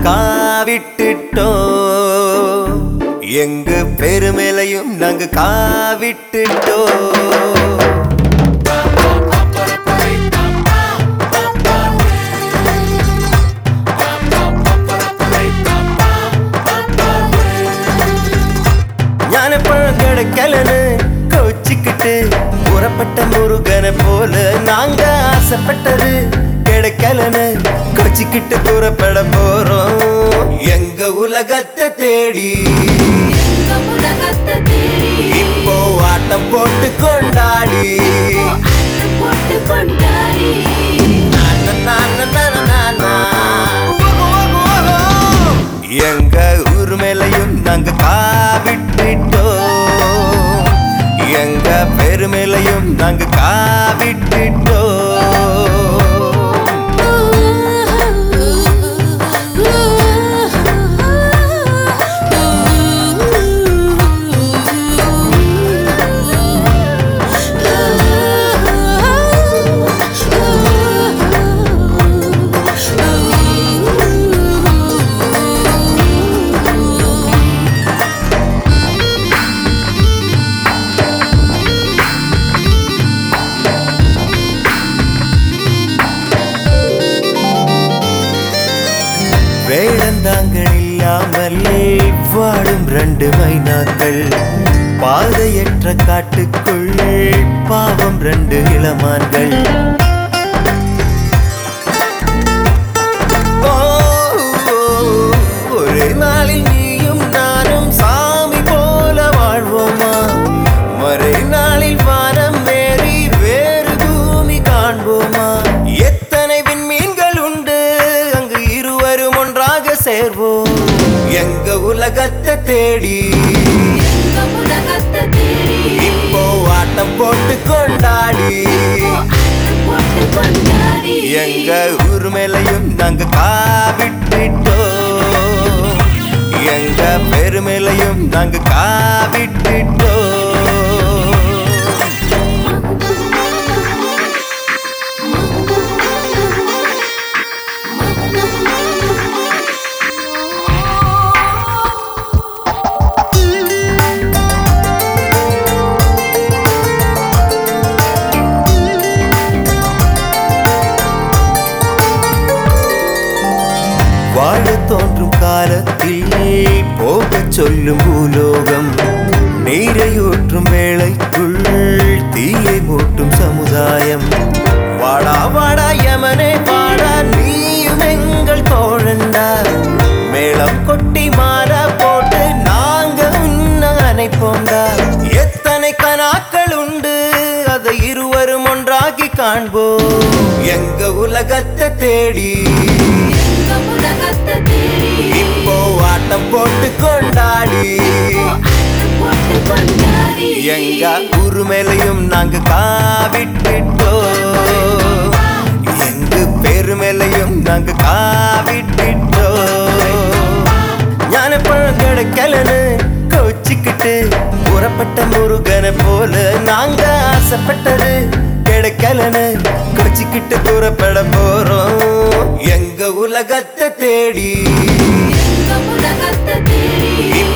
காவிட்டுட்டோம். எங்க பெருமேலையும் நாங்க காவிட்டுட்டோம். ஞானப்பழம் கிடைக்கலன்னு கோச்சிக்கிட்டு புறப்பட்ட முருகனை போல நாங்க ஆசைப்பட்டது கிடைக்கலன்னு கோச்சிக்கிட்டு புறப்பட போறோம். எங்க உலகத்தை தேடி இப்போ ஆட்டம் போட்டு கொண்டாடி எங்க ஊர் மேலையும் நாங்க காவிட்டுட்டோம். எங்க பெருமேலையும் நாங்க காவிட்டுட்டோம். வேடந்தாங்கள் இல்லாமல் வாழும் 2 மைனாக்கள், பாதையற்ற காட்டுக்குள் பாவம் 2 இளமான்கள். ஒரே நாளில் நீயும் நானும் சாமி போல வாழ்வோமா? மறை நாளில் வானம் மேறி வேறு பூமி காண்போமா? எத்தனை விண்மீன்கள் உண்டு அங்கு இருவரும் ஒன்றாக சேர்வோம். எங்க உலகத்தை தேடி இப்போ ஆட்டம் போட்டு கொண்டாடி எங்க ஊர் மேலையும் நாங்க காவிட்டுட்டோம். எங்க பெருமேலையும் நாங்க காவிட்டுட்டோம். வாழ தோன்றும் காலத்தில் போக சொல்லும் பூலோகம், நீரையூற்றும் வேளைக்குள் தீயை மூட்டும் சமுதாயம். வாடா வாடா யமனே வாடா, நீயும் எங்கள் தோழண்டா. மேளம் கொட்டி மாறா போட்டு நாங்க உன்ன அணைப்போண்டா. எத்தனை கனாக்கள் உண்டு அதை இருவரும் ஒன்றாகி காண்போம். எங்க உலகத்தை தேடி இப்போ ஆட்டம் போட்டு கொண்டாடி எங்க ஊர் மேலையும் நாங்க காவிட்டுட்டோம். எங்க பெருமேலையும் நாங்க காவிட்டுட்டோம். ஞானப்பழம் கிடைக்கலன்னு கோச்சிக்கிட்டு புறப்பட்ட முருகனை போல நாங்க ஆசைப்பட்டது கிடைக்கலன்னு கோச்சிக்கிட்டு புறப்பட போறோம். எங்க உலகத்தை தேடி